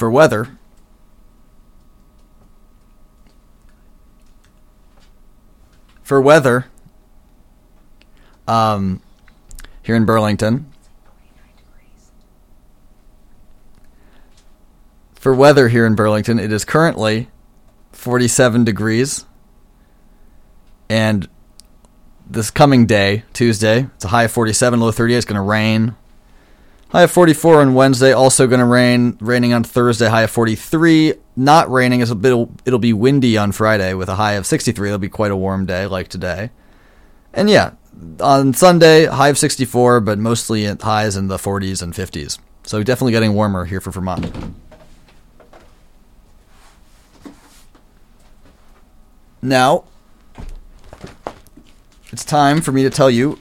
For weather, here in Burlington. For weather here in Burlington, it is currently 47 degrees. And this coming day, Tuesday, it's a high of 47, low 38. It's going to rain. High of 44 on Wednesday, also going to rain. Raining on Thursday, high of 43. Not raining, it'll be windy on Friday with a high of 63. It'll be quite a warm day like today. And yeah, on Sunday, high of 64, but mostly at highs in the 40s and 50s. So definitely getting warmer here for Vermont. Now, it's time for me to tell you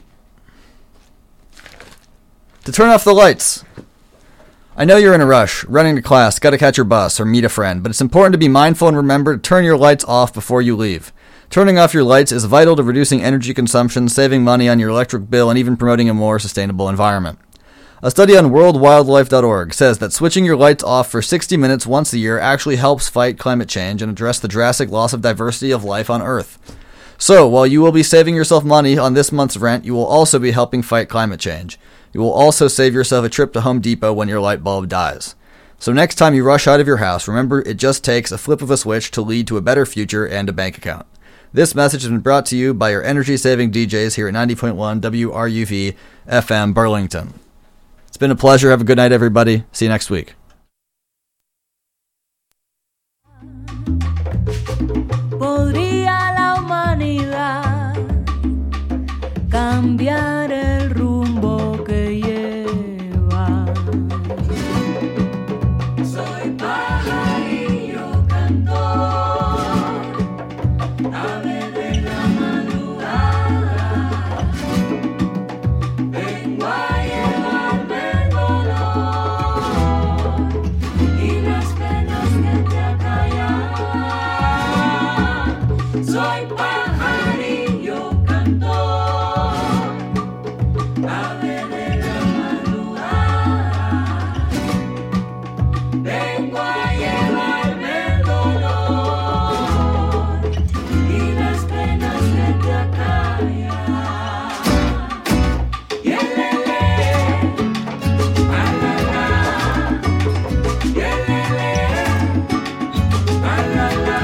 to turn off the lights. I know you're in a rush, running to class, gotta catch your bus, or meet a friend, but it's important to be mindful and remember to turn your lights off before you leave. Turning off your lights is vital to reducing energy consumption, saving money on your electric bill, and even promoting a more sustainable environment. A study on worldwildlife.org says that switching your lights off for 60 minutes once a year actually helps fight climate change and address the drastic loss of diversity of life on Earth. So, while you will be saving yourself money on this month's rent, you will also be helping fight climate change. You will also save yourself a trip to Home Depot when your light bulb dies. So next time you rush out of your house, remember it just takes a flip of a switch to lead to a better future and a bank account. This message has been brought to you by your energy-saving DJs here at 90.1 WRUV FM Burlington. It's been a pleasure. Have a good night, everybody. See you next week. Podría la humanidad cambiar el rumbo que lleva. Soy pajarillo cantor, ave de la madrugada. Vengo a llevarme el dolor y las penas que te acallan. Soy pajarillo cantor, ave de la madrugada. Vengo a llevarme el dolor y las penas que te acallan. Yelele, alala, yelele, alala.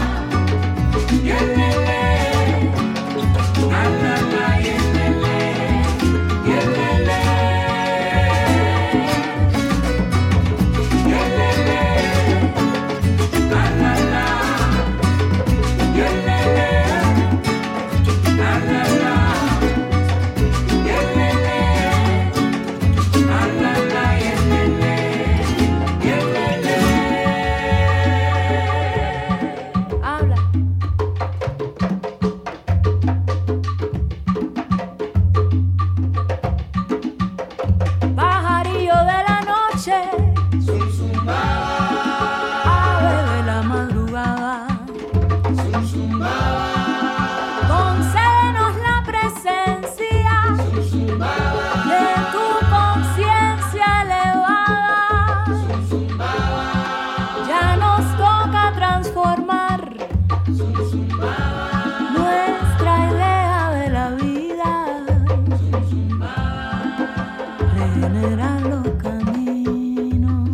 Pajarillo de la noche, ave de la madrugada, concédenos la presencia de tu conciencia elevada. Ya nos toca transformar nuestra idea de la vida, regenerar los caminos,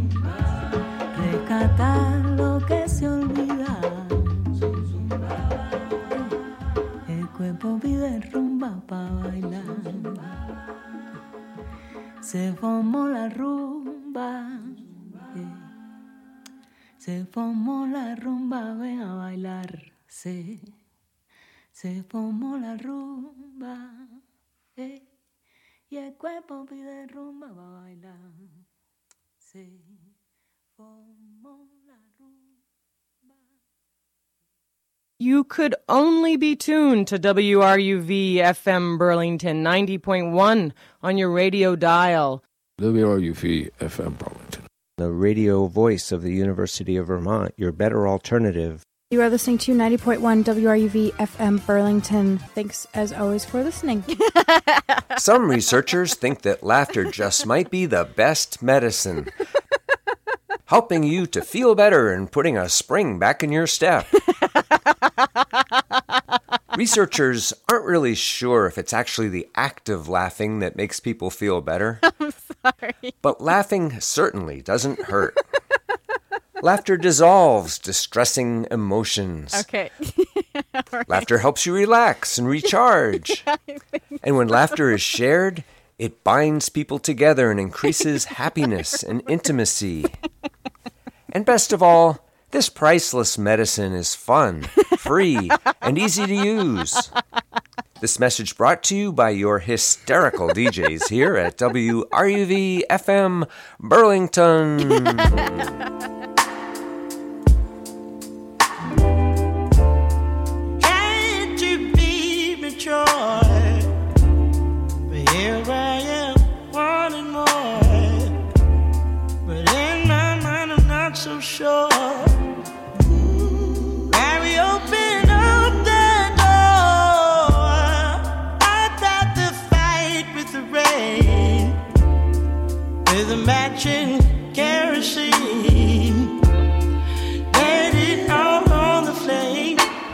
rescatar lo que se olvida. El cuerpo pide rumba pa' bailar. Se formó la rumba, se formó la rumba, ven a bailar. Se formó la rumba, y el cuerpo pide rumba pa' bailar. Se formó la rumba. You could only be tuned to WRUV FM Burlington 90.1 on your radio dial. WRUV FM Burlington. The radio voice of the University of Vermont, your better alternative. You are listening to 90.1 WRUV FM Burlington. Thanks, as always, for listening. Some researchers think that laughter just might be the best medicine. helping you to feel better and putting a spring back in your step. Researchers aren't really sure if it's actually the act of laughing that makes people feel better. I'm sorry. But laughing certainly doesn't hurt. Laughter dissolves distressing emotions. Okay. Right. Laughter helps you relax and recharge. And when laughter is shared, it binds people together and increases happiness and intimacy. And best of all, this priceless medicine is fun, free, and easy to use. This message brought to you by your hysterical DJs here at WRUV FM Burlington. But here I am, wanting more. But in my mind, I'm not so sure. Why we open up the door? I tried to fight with the rain, with a match and kerosene. Let it all on the flame.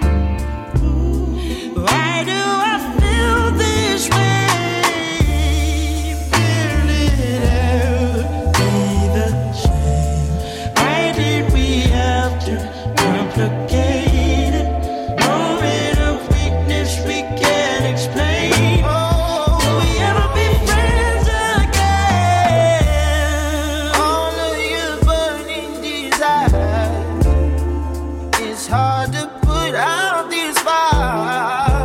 Why do I feel this way? Will it ever be the same? Why did we have to complicate it? Moment of weakness we can't explain. Will we ever be friends again? All of your burning desires, it's hard to put out this fire.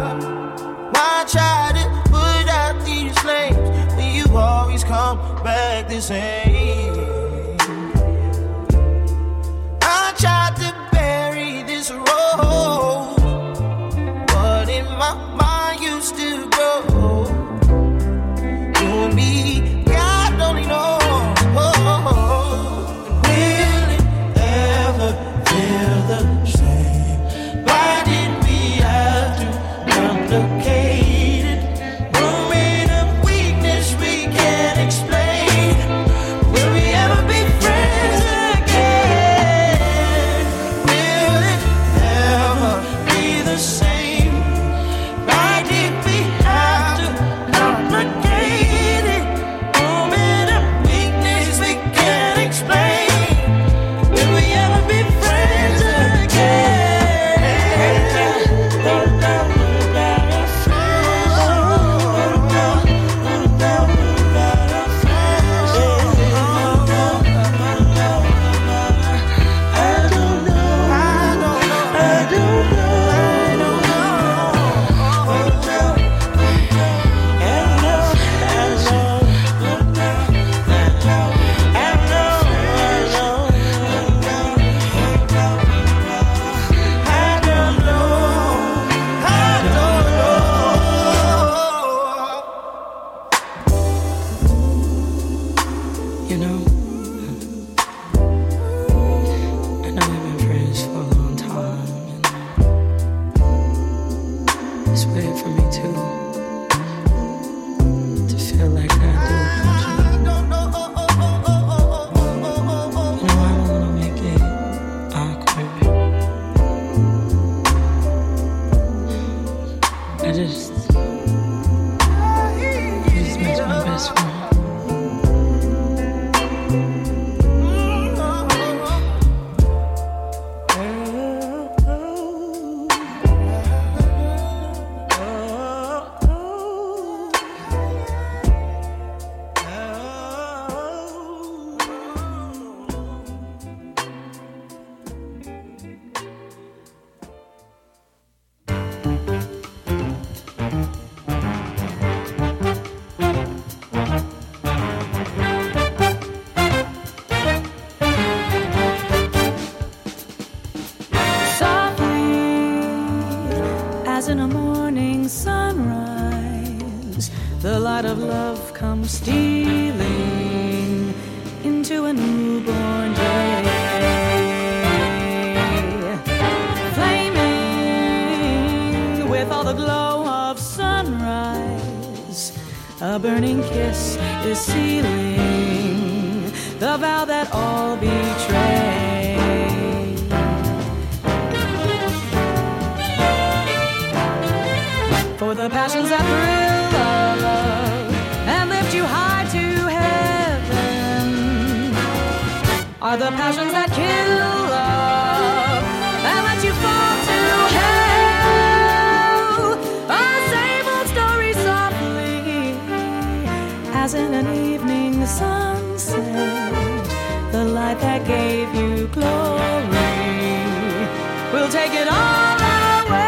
Try to put out these flames, but you always come back the same. I tried to bury this rose, but in my mind you still grow. You and me, God only knows. Will it ever feel the same? Why did we have to complicate? in a morning sunrise, the light of love comes stealing into a newborn day, flaming with all the glow of sunrise. A burning kiss is sealing the vow that all betray. Oh, the passions that thrill love and lift you high to heaven are the passions that kill love and let you fall to hell. Oh, same old story softly as in an evening sunset. The light that gave you glory will take it all away.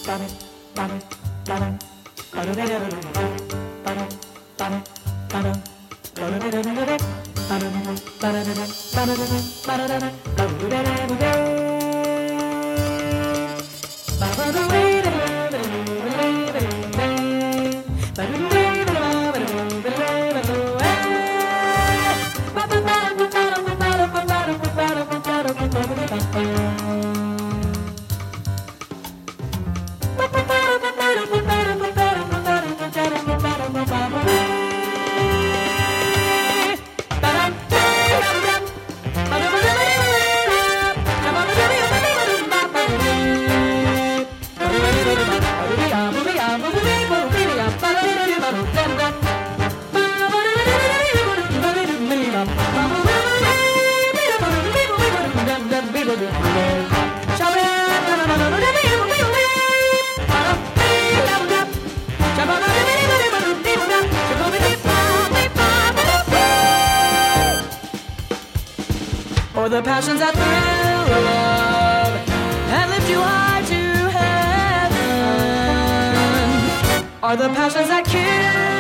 Or the passions that thrill love and lift you high to heaven, or the passions that kill